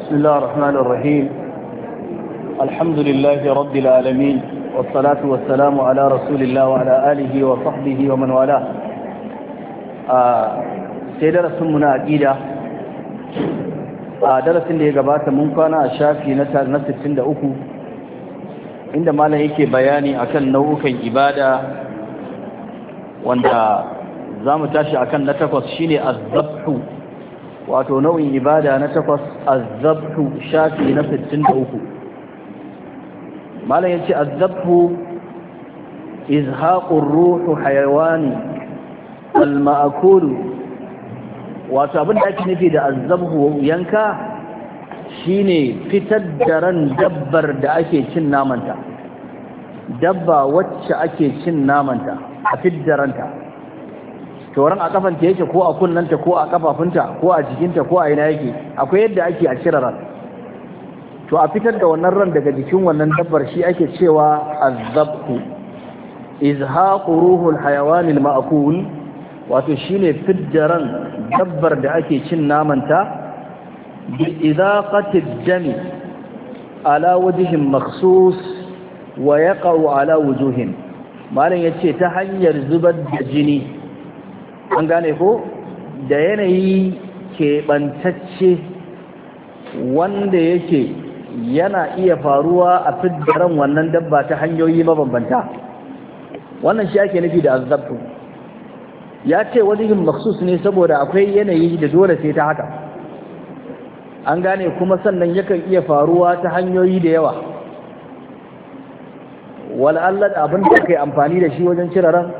بسم الله الرحمن الرحيم. الحمد لله رب العالمين، والصلاة والسلام على رسول الله وعلى آله وصحبه ومن والاه. sai darasin mu na aqida darasin da ya gabata mun kwana a shafi na 63 inda malam yake bayani akan nau'ukan ibada wanda zamu tashi akan na 8 shine az-zabhu, wato nau'in ibada na 8 az-zabhu shafi na 63. malam yace az-zabhu izhaqur ruhu hayawani al-ma'kul, wato abin da ake nufi da az-zabhu yanka shine fitar da ran dabbar da ake cin namanta, dabba wacce ake cin namanta a fidda ranta. toron a kafanta yake ko a kunnanta ko a kafafunta ko a jikinta ko a ina yake, akwai yadda ake a cire ran, to a fitar da wannan ran daga jikin wannan dabbar shi ake cewa az-zabhu. izhaqu ruhul hayawanil ma'kul, wato shine fidda ran dabbar da ake cin namanta bi idaqati ad-dami ala wajhin makhsus wa yaqa'u ala wujuhin. malan yace ta hanyar zubar da jini, an gane ko, da yanayi keɓantacce wanda yake yana iya faruwa a fiddaran wannan dabba ta hanyoyi mabambanta. wannan shi ake nufi da azzabtu. ya ce wajihin maksus ne saboda akwai yanayi da dole sai ta haka, an gane, kuma sannan yakan iya faruwa ta hanyoyi da yawa. wal'allah abin da aka yi amfani da shi wajen cire ran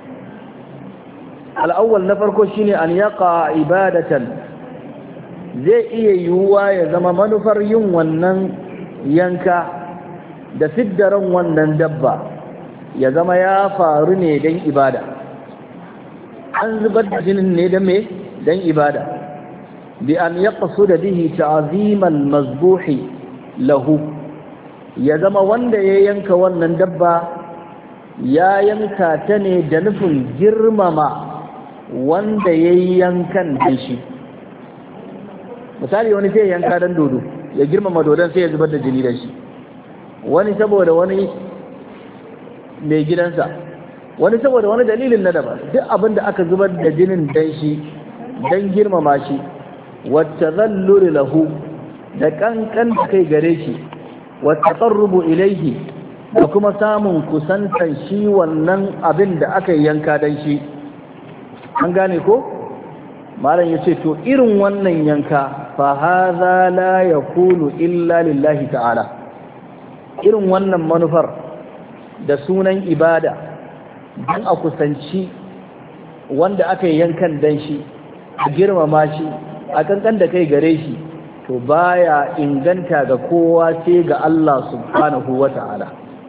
al'awwal na farko shine an yaqa ibadatan, zai iya yiwuwa ya zama manufar yin wannan yanka da fiddaran wannan dabba ya zama ya faru ne don ibada, an zubar da jinin ne don me, don ibada. bi an yaqsuda bihi ta'zimal mazbuhi lahu, ya zama wanda ya yanka wannan dabba ya yanka ta ne da nufin girmama wanda ya yi yankan da shi. misali wani sai yanka dan dodo, ya girmama dodon sai ya zubar da jini da shi. wani saboda wani mai gidansa, wani saboda wani dalilin na daban. duk abin da aka zubar da jinin dan shi, dan girmama shi, wata zalluri lahu, da kankan da kai gare shi, wata qarrubu ilaihi, da kuma samun kusantan shi wannan abin da aka yanka dan shi. an gane ko? malam yace to irin wannan yanka fa hadha la yakunu illa lillahi ta'ala. irin wannan manufar da sunan ibada dan a kusanci wanda aka yankan dan shi, a girmama shi, a kankan da kai gare shi, to baya inganta ga kowa sai ga Allah subhanahu wata'ala.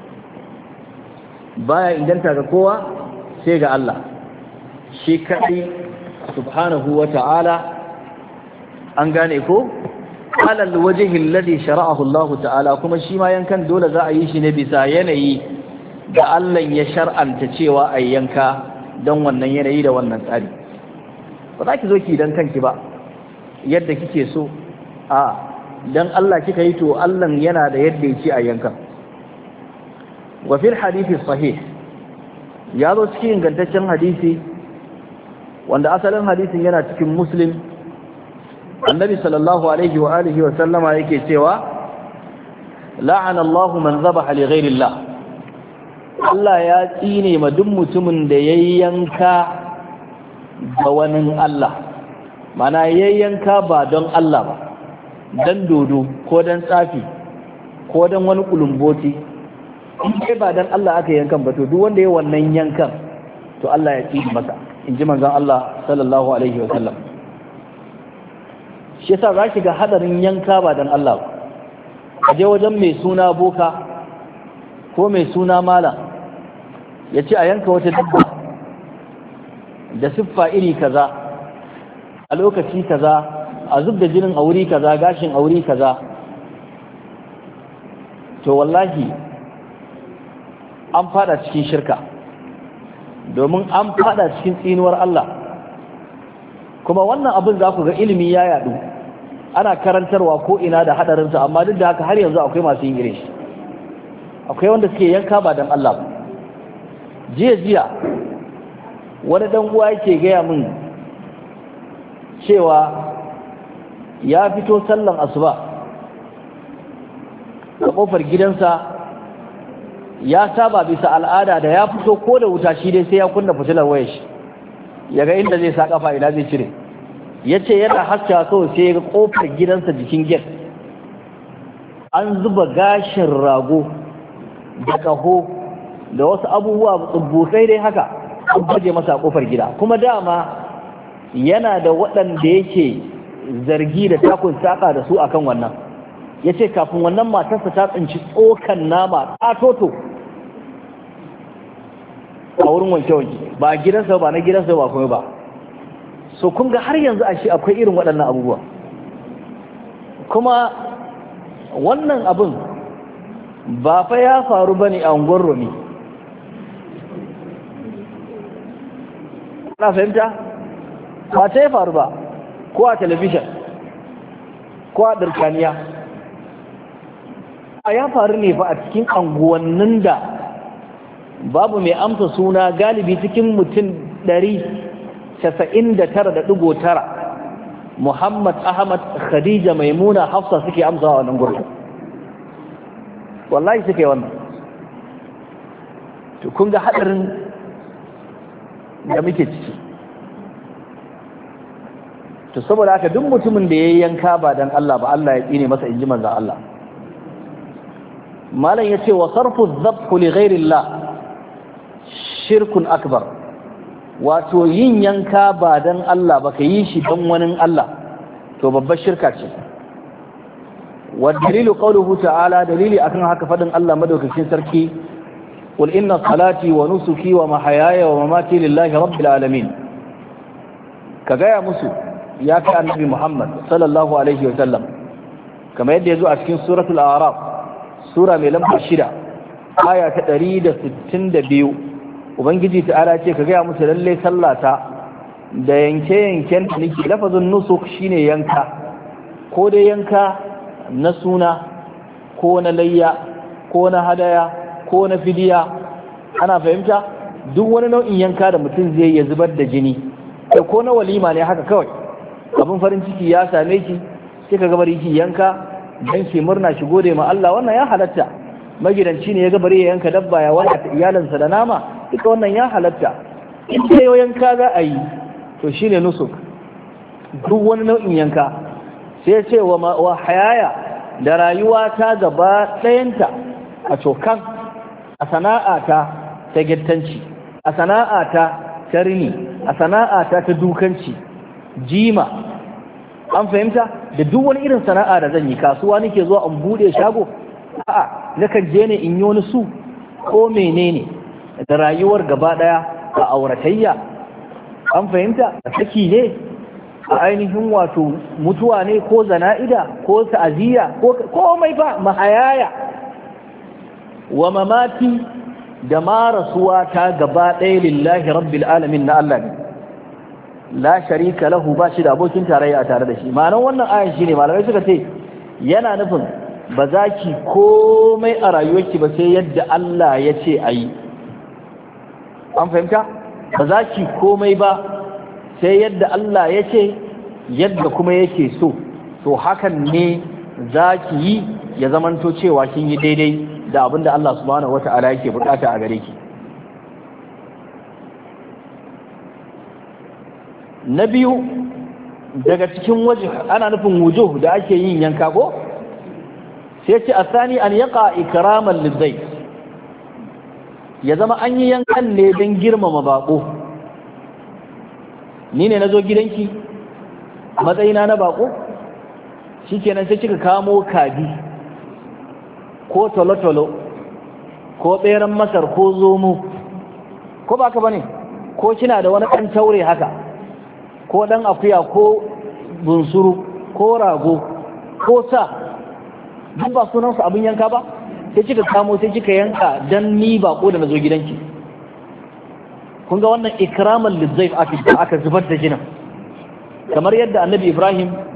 baya inganta ga kowa sai ga Allah shi kaɗai subhanahu wa ta'ala, an gane ko? alal wajihin ladi shara'ahu Allah ta'ala, kuma shi ma yankan dole za a yi shi ne bisa yanayi da Allah ya shar'anta cewa a yanka don wannan yanayi da wannan tsari. ba za ki zo ki don kanki ba yadda kike so, a don Allah kika yi, to Allah yana da yadda ya ce a yankan. wa fil hadithi sahih, ya zo cikin ingantaccen hadisi wanda asalin hadisin yana cikin Muslim. annabi sallallahu alaihi wa alihi wa sallama yake cewa la'ana Allahu man zabaha li ghairi Allah, Allah ya tsine ma duk mutumin da yayyanka ga wani Allah, mana yayyanka ba don Allah ba, dan dodo ko dan tsafi ko dan wani kulumboti. in dai ba dan Allah aka yankan ba, to duk wanda ya wannan yankan to Allah ya tsine masa, in ji manzon Allah sallallahu alaihi wa sallam. shi yasa za ki ga hadarin yanka ba dan Allah ba. a je wajen mai suna boka ko mai suna mala ya ce a yanka wata dabba da siffa iri kaza a lokaci kaza, a zub da jinin a wuri kaza, gashin a wuri kaza, to wallahi an fada cikin shirka, domin an fada cikin tsinuwar Allah. kuma wannan abin za ku ga ilimi ya yadu ana karantarwa ko ina da hadarinsa, amma duk da haka har yanzu akwai masu yin irin shi. Akwai wanda suke yanka ba dan Allah ba. Jiya wani dan uwa yake gaya min cewa ya fito sallan asuba a kofar gidansa, ya saba bisa al'ada da ya fito ko da wuta shi dai sai ya kunna fitilar wayar shi yaga inda zai sa kafa ina zai cire. Yace yana haska kawai sai ya ga kofar gidansa jikin gate an zuba gashin rago da kaho da wasu abubuwa tsubbutsai dai haka an baje masa kofar gida. Kuma dama yana da waɗanda yake zargi da takun saka da su akan wannan. Yace kafin wannan matarsa ta tsinci tsokan nama katoto a wurin wanke-wanke, ba gidansa ba na gidansa ba kuma ba. So kun ga har yanzu a shi akwai irin waɗannan abubuwa. Kuma wannan abin ba fa ya faru bane a unguwar Romi. Ana fahimta? Ba ta ya faru ba, ko a talabishin ko a ɗarkaniya. A ya faru ne fa a cikin anguwannin da babu mai amsa suna, galibi cikin mutum 99.9 Muhammad, Ahmad, Khadija, Maimuna, Hafsa suke amsa wa wannan gurbin. Wallahi suke wannan. To kun ga hadarin da muke ciki. To saboda haka duk mutumin da yayi yanka ba dan Allah ba, Allah ya tsine masa, inji manzo Allah. Malam yace wa sarfu adh-dhabh li ghayri Allah shirkun akbar. Wato yin yanka ba dan Allah ba, ka yi shi dan wani Allah, to babbar shirka ce. Wa dalilu qawluhu ta'ala, dalili akan haka fadin Allah madaukakin sarki, qul inna salati wa nusuki wa mahayaya wa mamati lillahi rabbil alamin. Ka gaya musu ya kai annabi Muhammad sallallahu alaihi wa sallam, kamar yadda yazo a cikin suratul a'raf, sura mai lamba 6 aya ta 162, ubangiji ta'ala ce ka gaya musu lalle sallata da yanke-yanken da nake. Lafazin nusuk shine yanka, ko dai yanka na suna ko na layya ko na hadaya ko na fidiya. Ana fahimta? Duk wani nau'in yanka da mutum zai ya zubar da jini, ko na walima ne haka kawai, abin farin ciki ya same ki sai ka gabar yi yanka dan ki murna, shi gode ma Allah, wannan ya halatta. Magidanci ne ya gabar ya yanka dabba ya wada iyalansa da nama, duka wannan ya halatta. In dai yanka za a yi to shine nusuk, duk wani nau'in yanka. Sai ce wa hayaya, da rayuwa ta gaba ɗayanta a cokan, a sana'ata ta gittanci, a sana'ata ta rini, a sana'ata ta dukanci, jima. An fahimta? Da duk wani irin sana'a da zan yi, kasuwa nake zuwa in bude shago, a'a nakan je ne in yi wani su ko menene, da rayuwar gaba daya a auratayya. An fahimta? A saki ne, a ainihin wato mutuwa ne, ko zana'ida ko ta'aziyya ko komai ba, mahayaya wa mamati, da ma rasuwa ta gaba ɗaya lillahi rabbil alamin, na Allah ne, la sharika lahu, ba shi da abokin tarayya a tare da shi. Ma'anar wannan ayan shine malamai suka ce yana nufin ba za ki komai a rayuwarki ba sai yadda Allah ya ce a yi. An fahimta? Ba za ki komai ba sai yadda Allah ya ce, yadda kuma yake so. To hakan ne za ki yi ya zamanto cewa kin yi daidai da abinda Allah subhanahu wata'ala yake bukata a gare ki. Na biyu daga cikin waje, ana nufin wujuh da ake yin yanka ko? Sai ce asani an yaqa ikraman lidai, ya zama an yi yankan ne don girmama bako. Ni ne nazo gidanki matsayina na bako, shikenan sai kika kamo kaji ko tolotolo ko beran masar ko zomo, ko baka bane, ko kina da wani ɗan taure haka, ko ɗan akuya ko bunsuru ko rago ko sa, duk ba sunansu abin yanka ba, sai kika kamo sai kika yanka dan ni bako da nazo gidanki. Kun ga wannan ikraman lizaif aka zubar da jinin, kamar yadda annabi Ibrahim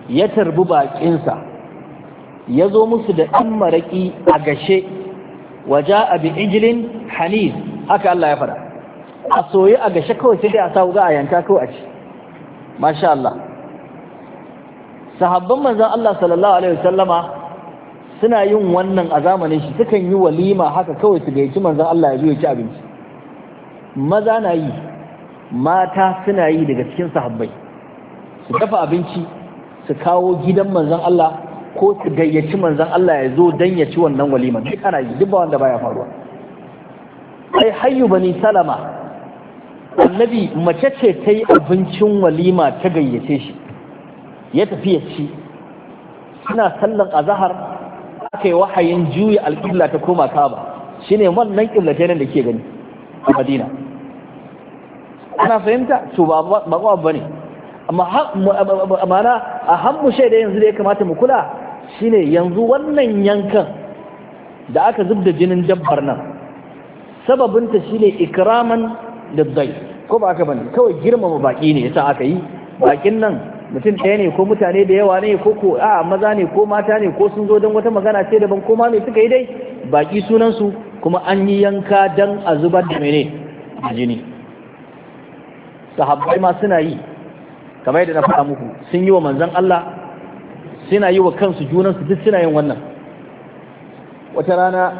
ya tarbi baƙinsa ya zo musu da ɗan maraƙi a gashe waje abi ijilin hanif haka Allah ya fara a soyi a gashe kawai sai dai a sa wuga a yanka kawai a ci masha Allah sahabban manzon Allah sallallahu alaihi wasallama suna yin wannan a zamanin shi sukan yi walima haka kawai su gaici manzon Allah ya zo ya ci abinci maza na yi mata suna yi daga cikin sahabbai su dafa abinci su kawo gidan manzon Allah ko su gayyaci manzon Allah ya zo dan ya ci wannan walima duk ana yi duk ba wanda baya faruwa ai hayyu bani salama annabi mace ce ta yi abincin walima ta gayyace shi ya tafi ya ci suna sallan azhar aka yi wahayin juya alƙibla ta koma Kaaba shine wannan ƙiblatain da ke gani a Madina ana fahimta to ba bane amma amana a hammu shaida yanzu da ya kamata mu kula shine yanzu wannan yankan da aka zubda jinin dabbar nan sababinta shine ikraman liddai ko ba aka bane kawai girmama baki ne yasa aka yi bakin nan mutum ɗaya ne ko mutane da yawa ne ko a maza ne ko mata ne ko sun zo don wata magana ce daban ko ma me suka yi dai baki sunan su kuma an yi yanka dan a zubar da mene a jini sahabbai ma suna yi kamar yadda na faɗa muku sun yi wa manzon Allah suna yi wa kansu junansu duk suna yin wannan wata rana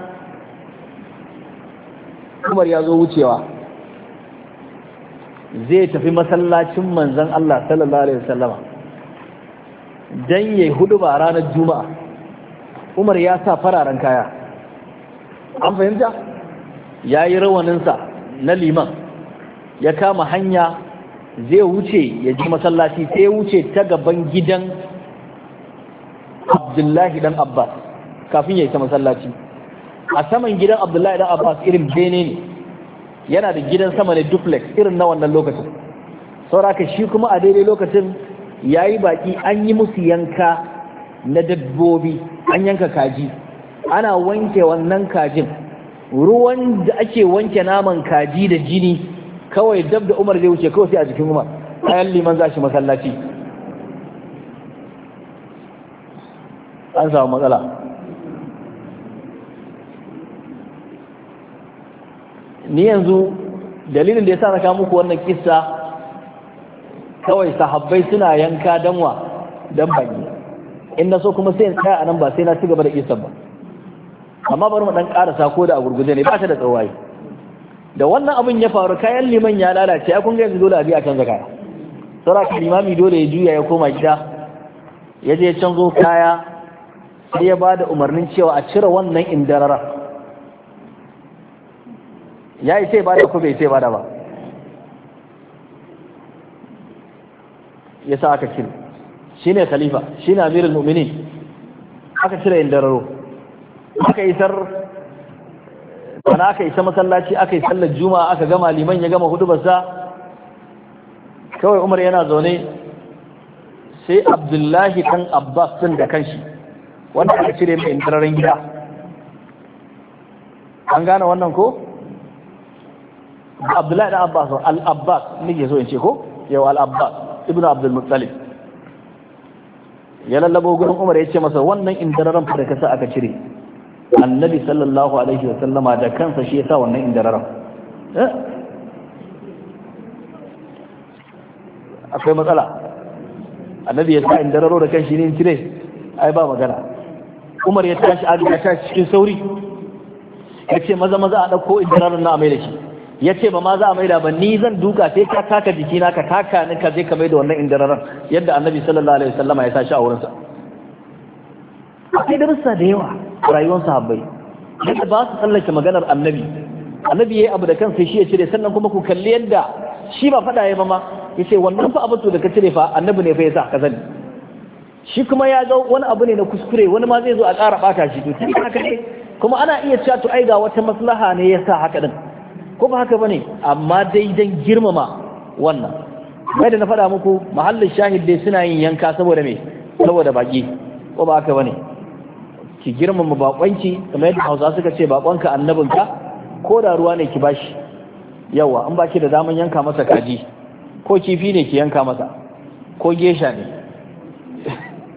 Umar ya zo wucewa zai tafi masallacin manzon Allah sallallahu alaihi wasallama dan yayi huduba ranar juma'a Umar ya sa fararen kaya an fahimta yayi rawaninsa na liman ya kama hanya zai wuce ya ji masallaci sai ya wuce ta gaban gidan Abdullahi dan Abbas kafin ya isa masallaci a saman gidan Abdullahi dan Abbas irin bene ne yana da gidan sama ne duplex irin na wannan lokacin sauraka shi kuma a daidai lokacin yayi baki an yi musu yanka na dabbobi an yanka kaji ana wanke wannan kajin ruwan da ake wanke naman kaji da jini kawai dab da Umar zai wuce kawai sai a jikin Umar ayan liman za shi masallaci an samu matsala ni yanzu dalilin da ya sa na kawo muku wannan kissa kawai sahabbai suna yanka danwa dan baki in na so kuma sai in tsaya anan ba sai na ci gaba da kissa ba amma bari mu dan karasa ko da a gurguje ne ba ta da tsawaye da wannan abin ya faru kayan liman ya lalace ai kun ga yanzu dole a biya canza kaya saboda limami dole ya juya ya koma gida ya je canzo kaya sai ya bada umarnin cewa a cire wannan indarara ya yi sai bada ko bai sai bada ba ya sa aka cire shi ne khalifa shi ne amirul mu'minin aka cire indararo aka isar wani aka isa masallaci aka yi sallar juma'a aka gama liman ya gama hudubarsa kawai Umar yana zaune sai Abdullahi kan Abbas din da kanshi wanda aka cire mai indararen gida an gane wannan ko Abdullahi dan Abbas al-Abbas nake so in ce ko yau al-Abbas ibnu Abdul Muttalib ya lallabo gurin Umar ya ce masa wannan indararen fa da kasa aka cire Annabi sallallahu alaihi wa sallama da kansa shi yasa wannan indararen akwai matsala Annabi ya sa indararo da kanshi ne cire ai ba magana Umar ya tashi cikin sauri ya ce maza a dauko indararen na mai da shi ya ce ba ma za a maida ba ni zan duka sai ka taka jikina ka taka ni ka je ka maida wannan indararan yadda Annabi sallallahu alaihi wasallama ya tashi a wurinsa akwai darussa da yawa a rayuwar sahabbai yadda ba su tsallake maganar Annabi yayi abu da kansa shi ya cire sannan kuma ku kalli yadda shi ba faɗa ya ba ma yace wannan fa abu da ka cire fa Annabi ne fa yasa ka sani shi kuma ya ga wani abu ne na kuskure wani ma zai zo a ƙara ɓata shi to tun haka ne kuma ana iya cewa to ai ga wata maslaha ne yasa haka din ko ba haka bane amma dai dan girmama wannan kai da na faɗa muku mahallin shahid dai suna yin yanka saboda me saboda baki ko ba haka bane ki girmama bakonki kamar yadda Hausa suka ce bakonka annabinka ko da ruwa ne ki bashi yawa an baki da daman yanka masa kaji ko kifi ne ki yanka masa ko gesha ne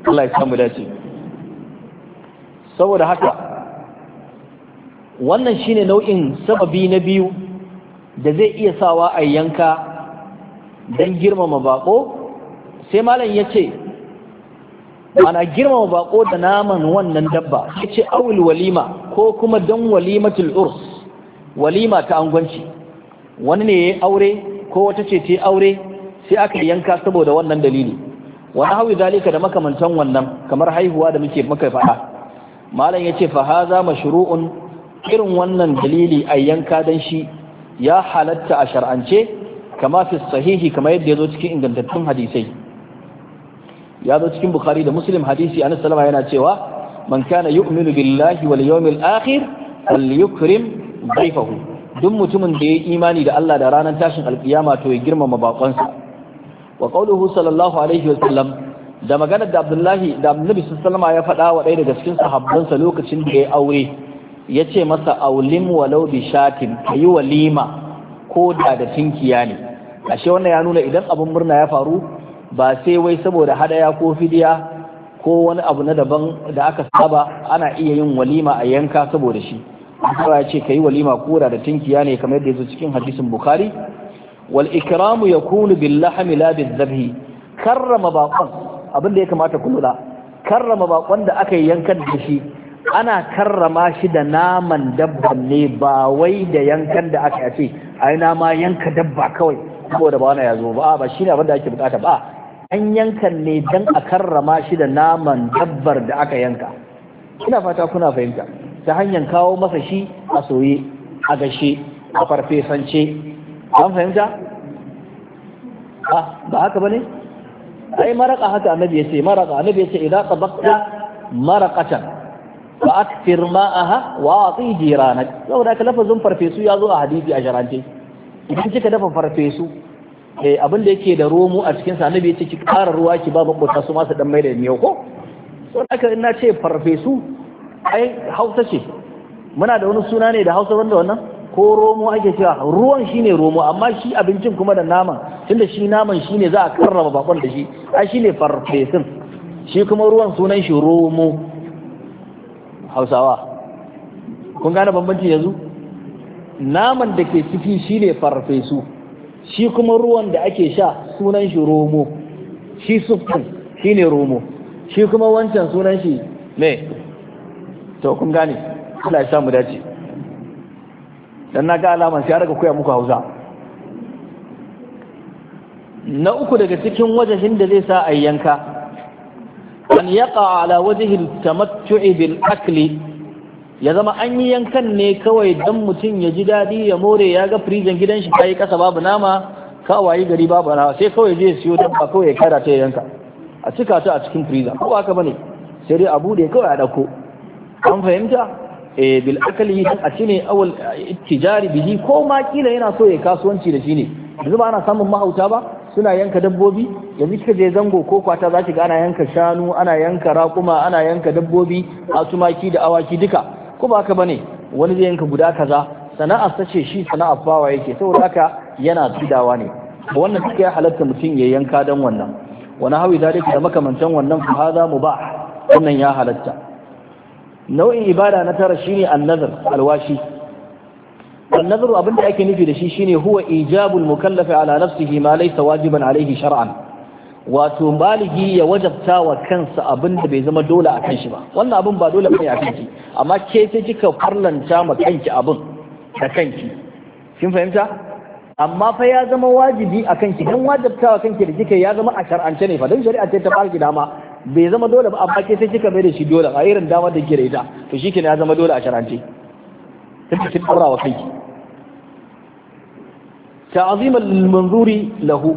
Allah ya samu dace. Saboda haka wannan shine nau'in sababi na biyu da zai iya sawa a yanka don girmama bako. Sai malam ya ce ana girmama bako da naman wannan dabba, ya ce awul walima ko kuma don walimatul urs, walima ta angwanci, wani ne ya aure ko wata ce ta aure sai aka yanka saboda wannan dalili, wani hawi zalika da makamantan wannan kamar haihuwa da muka faɗa. malam ya ce fa haza mashru'un, irin wannan dalili a yanka dan shi ya halatta a shar'ance, kama fi sahihi kama yadda ya zo cikin ingantattun hadisai. Ya zo cikin Bukhari da Muslim hadisi Anas sallama yana cewa man kana yu'minu billahi wal yawmil akhir falyukrim dhayfahu, duk mutumin da ya yi imani da Allah da ranar tashin alkiyama to ya girmama bakonsa. Wa qauluhu sallallahu alaihi wa sallam, da maganar da Abdullahi da Annabi sallallahu alaihi ya faɗa wa ɗaya daga cikin sahabbansa lokacin da ya aure, ya ce masa aulim walau bi shatin, kayi walima ko da tinkiya ne. Ashe wannan ya nuna idan abin murna ya faru ba sai wai saboda hadaya ko fidiya ko wani abu na daban da aka saba, ana iya yin walima a yanka saboda shi. Allah ya ce kayi walima ko da tinkiya ne kamar yadda yazo cikin hadisin Bukhari. Wal ikramu yakunu bil lahmi la bil dhabhi, karrama baqon, abin da ya kamata ku lura, karrama bakon da aka yi yankan da shi ana karrama shi da naman dabban ne, ba wai da yankan da aka ce ai na ma yanka dabba kawai saboda ba wani ya zo ba shine abin da ake bukata ba. An yankan ne dan a karrama shi da naman dabbar da aka yanka. Ina fata kuna fahimta, ta hanyar kawo masa shi a soye, a gashe, a farfesance. An fahimta? Ba haka bane? Ai maraka haka annabi yace, maraka annabi yace idan qabaqta maraqatan fa akthir ma'aha wa ati jiranak. Saboda ka lafazin farfesu ya zo a hadisi a sharance. Idan kika dafa farfesu abin da yake da romo a cikin sa, annabi yace ki ƙara ruwa ki ba babbata su masu dan mai da miyau ko. So haka ina ce farfesu ai Hausa ce, muna da wani suna ne da Hausa wanda wannan ko romo ake cewa, ruwan shine romo amma shi abincin kuma da naman, tunda shi naman shine za a karrama bakon da shi, ai shine farfesun, shi kuma ruwan sunan shi romo. Hausawa kun gane bambanci yanzu? Naman da ke ciki shine farfesu, shi kuma ruwan da ake sha sunan shi romo, shi sufin shine romo, shi kuma wancan sunan shi me? To kun gane, Allah ya samu dace. Dan na ga alaman sai aka koya muku Hausa. Na uku daga cikin wajahin da zai sa a yanka, an yaqa ala wajhi tamattu'i bil akli, ya zama an yi yankan ne kawai dan mutum ya ji dadi ya more, ya ga firizan gidan shi kai kasa babu nama, kawai gari babu nama, sai kawai zai siyo dabba kawai ya kada ta yanka a cika ta a cikin firiza, ko haka bane, sai dai abu da kawai a dauko. An fahimta? Bil akali dan a cine awal tijari bihi, ko ma kila yana so ya kasuwanci da shi ne. Yanzu ba ana samun mahauta ba suna yanka dabbobi, yanzu kika je zango ko kwata za ki ga ana yanka shanu, ana yanka raƙuma, ana yanka dabbobi, a tumaki da awaki duka, ko ba haka bane? Wani zai yanka guda kaza, sana'ar ta ce shi sana'ar fawa yake, saboda haka yana tudawa ne. Wannan duka ya halatta mutum ya yanka dan wannan. Wani hawi zalika da makamantan wannan fa hada mubah, wannan ya halatta. Nau'in ibada na tara shine an-nazar, alwashi. An-nazar abin da ake nufi da shi shine huwa ijabul mukallafi ala nafsihi ma laysa wajiban alaihi shar'an. Wato baligi ya wajabta wa kansa abin da bai zama dole a kan shi ba. Wannan abin ba dole bane a kanki, amma ke sai kika farlanta ma kanki abin da kanki. Kin fahimta? Amma fa ya zama wajibi a kanki, dan wajabtawa kanki da kika ya zama a shar'ance ne fa, dan shari'a ce ta baki dama. Bai zama dole ba, amma ke sai kika mai da shi dole a irin damar da ke da ita, to shi ya zama dole a shar'ance. Take kin fara wa kanki. Ta'ziman lil manzuri lahu,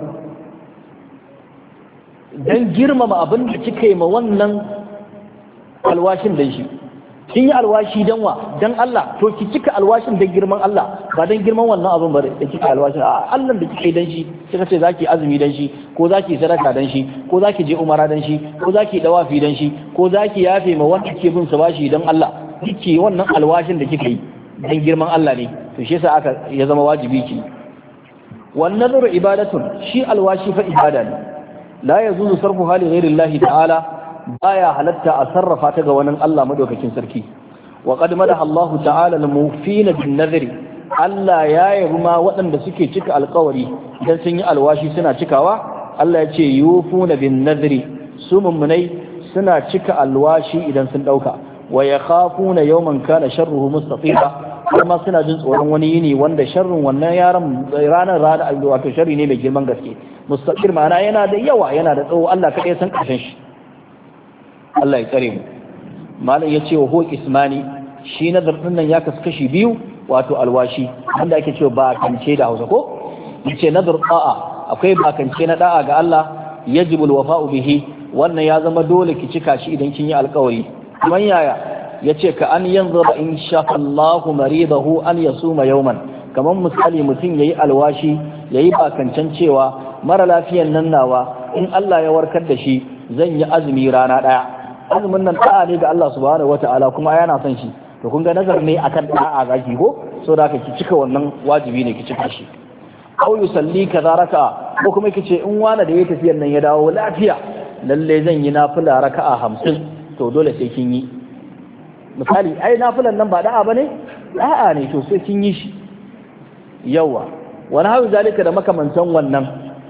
dan girmama abin da kika yi ma wannan alwashin dan shi. Kin yi alwashi dan wa? Dan Allah, to ki cika alwashin dan girman Allah, ba dan girman wannan abin ba da kika alwashin. Allah da kika yi dan shi, kika ce zaki azumi dan shi, ko zaki sadaka dan shi, ko zaki je umara dan shi, ko zaki dawafi dan shi, ko zaki yafe ma wanda ke bin sa bashi dan Allah. Kike wannan alwashin da kika yi dan girman Allah ne, to shi yasa aka ya zama wajibi ki. Wan nadhru ibadatun, shi alwashi fa ibada ne. La yazuzu sarfu hali ghairi Allah ta'ala, baya halatta a sarrafa ta ga wani Allah madaukakin sarki wa qad madaha Allah ta'ala al-mufina bin nadri Allah ya yabi ma waɗanda suke cika alƙawari idan sun yi alwashi suna cikawa Allah ya ce yufuna bin nadri su mummunai suna cika alwashi idan sun dauka wa yakhafuna yawman kana sharruhu mustatira kuma suna jin tsoron wani yini wanda sharrin wannan ranar wato sharri ne mai girman gaske mustaqir ma'ana yana da yawa yana da tsawo Allah kaɗai san ƙarshen shi Allah ya tsare mu malam ya ce wa ho ismani shi nazar din nan ya kaskashi biyu wato alwashi wanda ake cewa bakance da Hausa ko yace nazar da'a akwai bakance na da'a ga Allah yajibul wafa'u bihi wannan ya zama dole ki cika shi idan kin yi alƙawari kamar yaya yace ka an yanzura in sha Allahu maridahu an yasuma yawman kamar misali mutum yayi alwashi yayi bakancan cewa mara lafiyan nan nawa in Allah ya warkar da shi zan yi azumi rana daya azumin nan da'a ne ga Allah subhanahu wataala kuma yana son shi to kun ga nazar ne akan da'a zaki ko so da ki cika wannan wajibi ne ki cika shi aw yusalli kaza raka'a ko kuma kice in wani da ya tafiyan nan ya dawo lafiya lalle zan yi nafila raka'a 50 to dole sai kin yi misali ai nafilan nan ba da'a bane da'a ne to sai kin yi shi yawa wani hawi zalika da makamantan wannan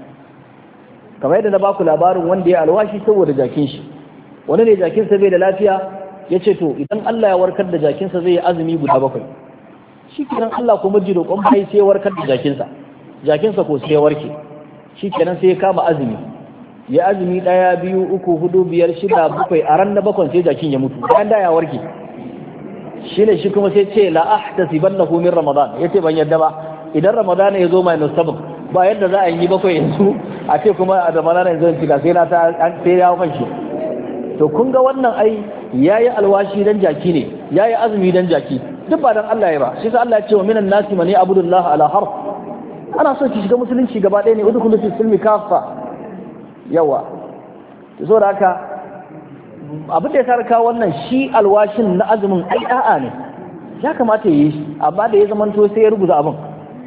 kamar yadda na baku labarin wanda ya alwashi saboda jakin shi wani ne jakin sa bai da lafiya yace to idan Allah ya warkar da jakin sa zai yi azumi guda 7 shikenan Allah kuma ji roƙon bai sai warkar da jakin sa ko sai ya warke shikenan sai ya kama azumi ya azumi 1 2 3 4 5 6 7 a ran na 7 sai jakin ya mutu bayan da ya warke shine shi kuma sai ce la ahtasibannahu min ramadan yace ban yadda ba idan ramadan ya zo mai nusabin ba yadda za a yi 7 yanzu a ce kuma a ramadan yanzu in cika sai na ta sai ya kan shi to kun ga wannan ai yayi alwashi dan jaki ne yayi azumi dan jaki duk ba dan Allah ya ba shi sai Allah ya ce wa minan nasi man ya'budullaha ala harf ana so ki shiga musulunci gaba ɗaya ne udkhulu fi silmi kaffa yawa to saboda haka abin da ya sarka wannan shi alwashin na azumin ai da'a ne ya kamata yi shi amma da ya zamanto sai ya rubuta abin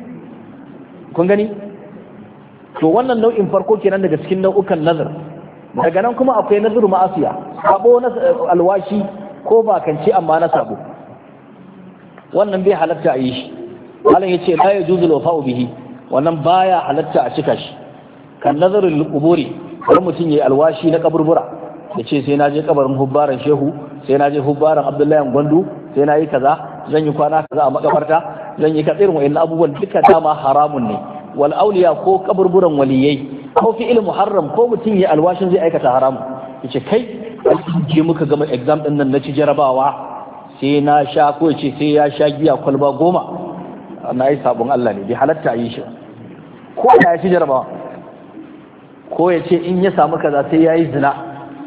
kun gani to wannan nau'in farko kenan daga cikin nau'ukan nazar daga nan kuma akwai nazaru ma'asiya sabo na alwashi ko bakanci amma na sabo wannan bai halatta a yi shi malam yace la yajuzu al-wafa'u bihi wannan baya halatta a cika shi kan nazarul quburi wani mutum yayi alwashi na kaburbura yace sai na je kabarin hubbaran shehu sai na je hubbaran abdullahi gwandu sai na yi kaza zan yi kwana kaza a makabarta zan yi katsirin wa'annan abubuwan duka dama haramun ne wal auliya ko kaburburan waliyai ko fi'il muharram ko mutum yayi alwashin zai aikata haramun yace kai je muka gama exam din nan na ci jarabawa sai na sha ko yace sai ya sha giya kwalba 10 na yi sabon Allah ne bai halatta yi shi ko ya ci jarabawa ko ya ce in ya samu kaza sai ya yi zina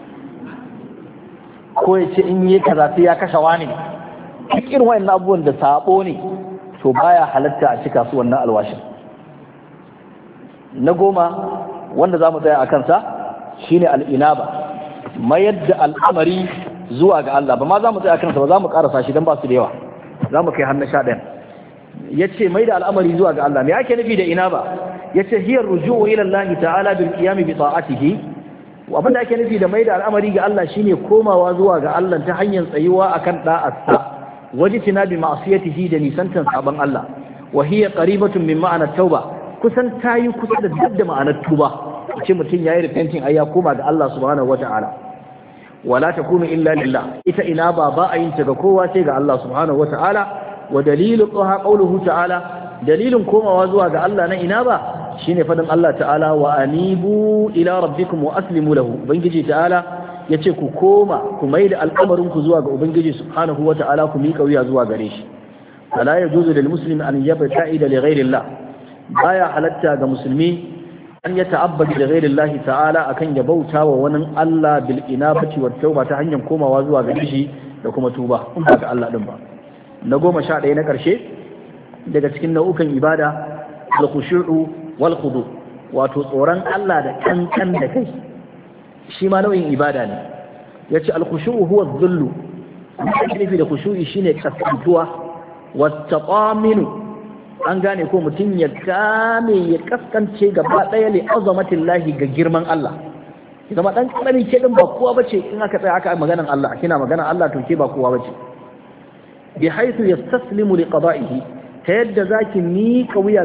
ko ya ce in yi kaza sai ya kashe wani duk irin wayannan abubuwan da sabo ne to baya halatta a cika su wannan alwashin na 10 wanda za mu tsaya a kansa shine al'inaba mayar da al'amari zuwa ga Allah ba ma za mu tsaya a kansa ba za mu karasa shi don ba su da yawa za mu kai har na 11 ya ce mai da al'amari zuwa ga Allah me ake nufi da inaba ya ce hiyar ruju'u ila Allah ta'ala bil qiyam bi ta'atihi abinda ake nufi da mai da al'amari ga Allah shine komawa zuwa ga Allah ta hanyar tsayuwa akan da'arsa wajtina bi ma'siyatihi da nisantan saban Allah wa hiya qaribatun min ma'ana tauba kusan tayi kusa da dadda ma'anar tuba ce mutum yayi repenting ai ya koma ga Allah subhanahu wata'ala wala takunu illa lillah ita inaba ba a yin ta ga kowa sai ga Allah subhanahu wata'ala wa dalilu qawluhu ta'ala dalilin komawa zuwa ga Allah na inaba shine fadin Allah ta'ala wa anibu ila rabbikum wa aslimu lahu ubangiji ta'ala yace ku koma ku maida al'amarin ku zuwa ga ubangiji subhanahu wa ta'ala ku mika wuya zuwa gare shi fala yajuzu lil muslim an yabta'ida li ghayri Allah baya halatta ga musulmi an ya ta'abbada li ghayri Allah ta'ala akan ya bauta wa wani Allah bil inabati wat tauba ta hanyar komawa zuwa gare shi da kuma tuba in ba ga Allah din ba na 11 na karshe daga cikin nau'ukan ibada al-khushu'u wal khudu wato tsoron Allah da kankan da kai shi ma nau'in ibada ne yace al-khushu'u huwa adh-dhullu nufi da khushu'i shine kaskantuwa wat-taqaminu an gane ko mutum ya kame ya kaskance gaba daya li azamatillahi ga girman Allah ki zama dan karamin ke din ba kowa bace in aka tsaya aka maganan Allah kina maganan Allah to ke ba kowa bace bi haythu yastaslimu li qada'ihi ta yadda zaki miƙa wuya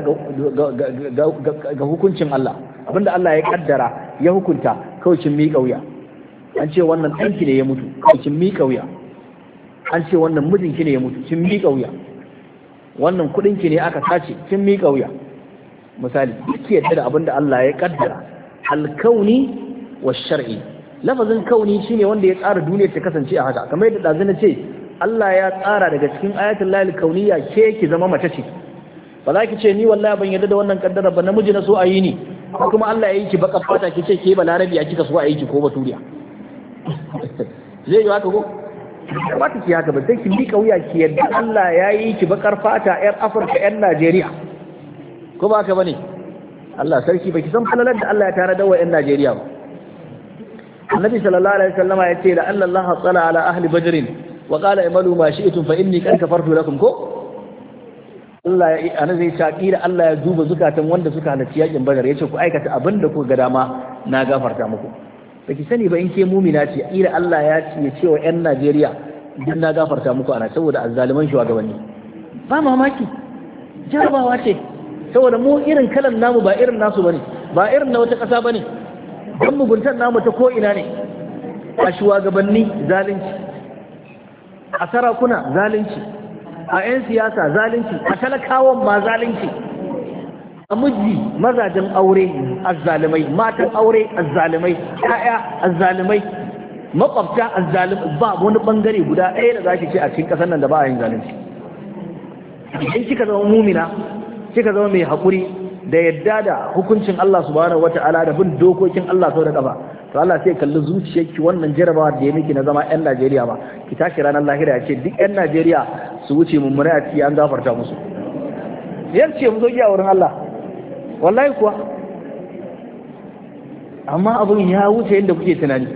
ga hukuncin Allah abinda Allah ya kaddara ya hukunta kawai kin miƙa wuya an ce wannan ɗanki ne ya mutu kawai kin miƙa wuya an ce wannan mijinki ne ya mutu kin miƙa wuya wannan kuɗinki ne aka sace kin miƙa wuya misali duk yadda da abinda Allah ya kaddara alkauni wa shar'i lafazin kauni shine wanda ya tsara duniyar ta kasance a haka kamar yadda dazu na ce Allah ya tsara daga cikin ayatul lahi kauniyya ke ki zama mace ce ba za ki ce ni wallahi ban yarda da wannan kaddara ba namiji na so a yi ni ko kuma Allah ya yi ki baka fata ki ce ke balarabi a kika so a yi ki ko baturiya zai yi haka ko ba ki haka ba sai ki mika wuya ki yarda Allah ya yi ki bakar fata yar Afirka yar Najeriya ko ba haka bane Allah sarki baki san falalar da Allah ya tare da wa yan Najeriya ba Annabi sallallahu alaihi wasallama ya ce la Allah tsala ala ahli badrin wa qala imalu ma shi'tum fa inni qad kafartu lakum ko Allah ya ana zai shaki da Allah ya duba zukatan wanda suka halarci yakin badar yace ku aikata abinda kuka ga dama na gafarta muku baki sani ba in ke mumina ce ila Allah ya ce wa yan Najeriya din na gafarta muku ana saboda azzaliman shugabanni ba mamaki jarabawa ce saboda mu irin kalan namu ba irin nasu bane ba irin na wata kasa bane dan muguntan namu ta ko ina ne a shugabanni zalunci a sarakuna zalunci a 'yan siyasa zalunci a talakawan ma zalunci a miji mazajen aure azzalimai matan aure azzalimai ƴaƴa azzalimai makwabta azzalimai ba wani bangare guda ɗaya da zaki ce a cikin ƙasar nan da ba a yin zalunci idan kika zama mumina kika zama mai haƙuri da yadda da hukuncin Allah subhanahu wata'ala da bin dokokin Allah sau da ƙafa to Allah sai kalli zuciyarki wannan jarabawa da ya miki na zama 'yan Najeriya ba ki tashi ranar lahira ya ce duk 'yan Najeriya su wuce mummuna a ciki an gafarta musu yar ce mu zo a wurin Allah wallahi kuwa amma abin ya wuce yadda kuke tunani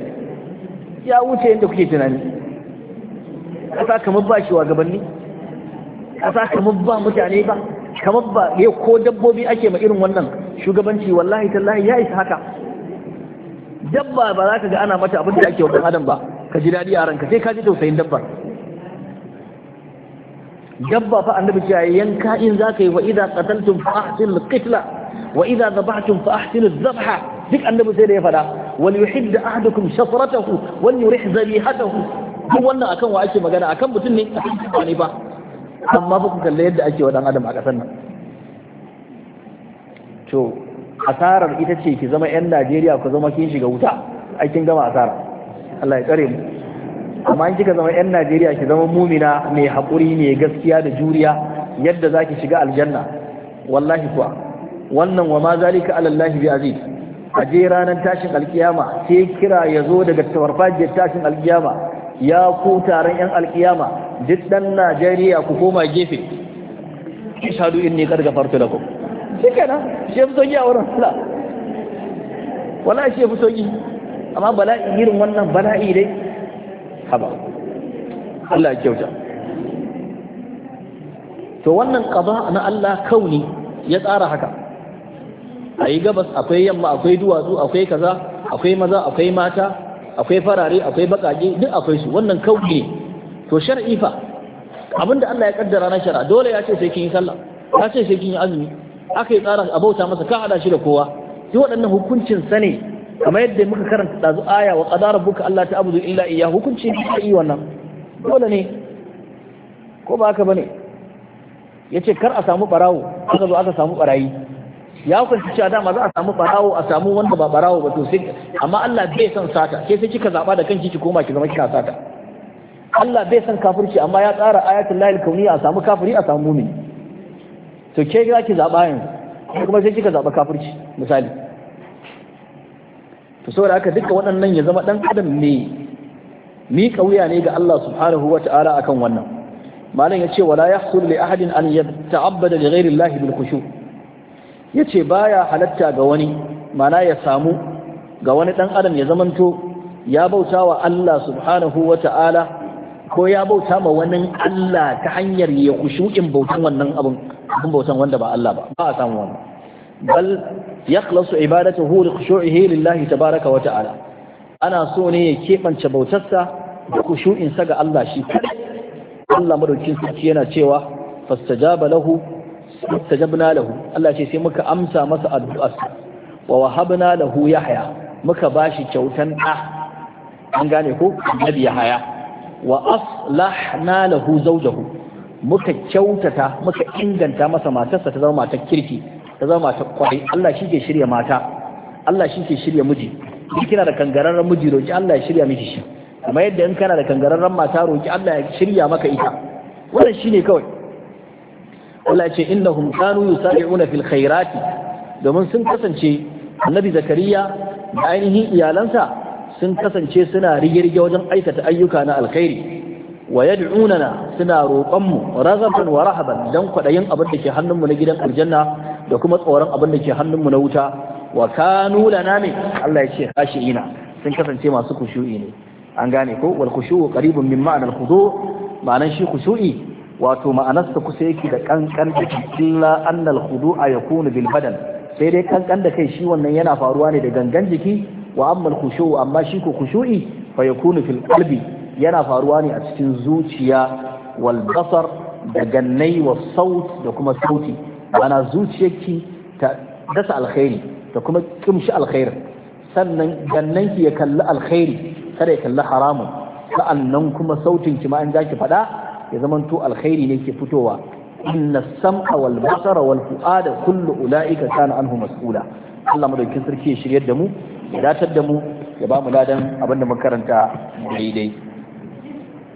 ƙasa kamar ba shi wa gabanni ƙasa kamar ba mutane ba kamar ba yau ko dabbobi ake ma irin wannan shugabanci wallahi tallahi ya isa haka dabba ba za ka ga ana mata abin da ake wa adam ba ka ji daɗi a ranka sai ka ji tausayin dabba fa annabi ce yanka in za ka yi wa idza qataltum fa ahsinul qitla wa idza dhabhtum fa ahsinuz dhabha duk annabi sai da ya fada wal yuhidd ahadukum shafratahu wal yurih zabihatahu duk wannan akan wa ake magana akan mutum ne a ne ba amma ba ku kalle yadda ake wa dan adam a ƙasar nan to asarar ita ce ki zama 'yan Najeriya ku zama kin shiga wuta ai kin gama asara Allah ya tsare mu amma in kika zama 'yan Najeriya ki zama mumina mai haƙuri mai gaskiya da juriya yadda zaki shiga aljanna wallahi kuwa wannan wa ma zalika ala Allah bi aziz a je ranar tashin alkiyama sai kira ya zo daga tawarfajiyar tashin alkiyama ya ku taron 'yan alkiyama duk dan Najeriya ku koma gefe ishadu inni qad ghafartu lakum shi kenan shi fi soki a wurin Allah wala shi fi soki amma bala'i irin wannan bala'i dai haba Allah ya kyauta to wannan qada na Allah kauni ya tsara haka ayi gabas akwai yamma akwai duwatsu akwai kaza akwai maza akwai mata akwai farare akwai bakake duk akwai su wannan kauni ne to shar'i fa abinda Allah ya kaddara na shar'a dole ya ce sai kin yi sallah ya ce sai kin yi azumi aka yi tsara abauta masa ka hada shi da kowa duk waɗannan hukuncin sa ne kamar yadda muka karanta dazu aya wa qadara rabbuka alla ta'budu illa iyyahu hukunci ne yi wannan dole ne ko ba haka bane yace kar a samu barawo aka zo aka samu barayi ya hukunci cewa dama za a samu barawo a samu wanda ba barawo ba to sai amma Allah bai san sata sai kika zaba da kanki ki koma ki zama kika sata Allah bai san kafirci amma ya tsara ayatul lahi kauniyya a samu kafiri a samu mu'mini to ke za ki zaɓa yanzu kuma sai kika zaɓa kafirci misali to saboda haka duka waɗannan ya zama ɗan adam ne miƙa wuya ne ga Allah subhanahu wa ta'ala akan wannan malam ya ce wala yahsul li ahadin an yata'abbada li ghairi Allah bil khushu yace baya halatta ga wani mana ya samu ga wani ɗan adam ya zamanto ya bauta wa Allah subhanahu wa ta'ala ko ya bauta ma wani Allah ta hanyar ya khushu'in bautan wannan abun bautan wanda ba Allah ba a samu wannan bal yakhlasu ibadatuhu li khushu'ihi lillahi tabaaraka wa ta'ala ana so ne ya keɓance bautarsa da kushu'insa ga Allah shi kadai. Allah madaukin sarki yana cewa fastajabna lahu Allah ce sai muka amsa masa addu'arsa wa wahabna lahu yahya muka bashi kyautan da an gane ko annabi yahya wa aslahna lahu zawjahu muka kyautata muka inganta masa matarsa ta zama matar kirki ta zama matar kwai. Allah shi ke shirya mata, Allah shi ke shirya miji. in kina da kangararren miji roki Allah ya shirya miki shi, kamar yadda in kana da kangararren mata roki Allah ya shirya maka ita. wannan shine kawai. Allah ya ce innahum kanu yusari'una fil khairati, domin sun kasance annabi zakariya da ainihin iyalansa sun kasance suna rige-rige wajen aikata ayyuka na alkhairi, wa yad'unana suna roƙon mu raghaban wa rahaban dan kwadayin abin da ke hannunmu na gidan aljanna da kuma tsoron abin da ke hannunmu na wuta. wa kanu lana min Allah ya ce khashiina, sun kasance masu khushu'i ne. an gane ko wal khushu'u qaribun min ma'na al khudu', ma'anan shi khushu'i wato ma'anarsa kusa yake da kankan da illa anna al khudu'a yakunu bil badan, sai dai kankan da kai shi wannan yana faruwa ne da gangan jiki. wa amma al khushu'u, amma shi ko khushu'i fa yakunu fil qalbi, yana faruwa ne a cikin zuciya, wal basar da gannai, was saut da kuma sauti. ana zuciyarki ta dasa alkhairi da kuma kimshi alkhairi, sannan gannanki ya kalli alkhairi kada ya kalli haramun, sa'annan kuma sautin ki ma an zaki fada ya zamanto alkhairi ne ke fitowa. inna sam'a wal basara wal fu'ada kullu ulaika kana anhu mas'ula. Allah madaukakin sarki ya shiryar da mu, ya datar da mu, ya ba mu ladan abinda muka karanta daidai.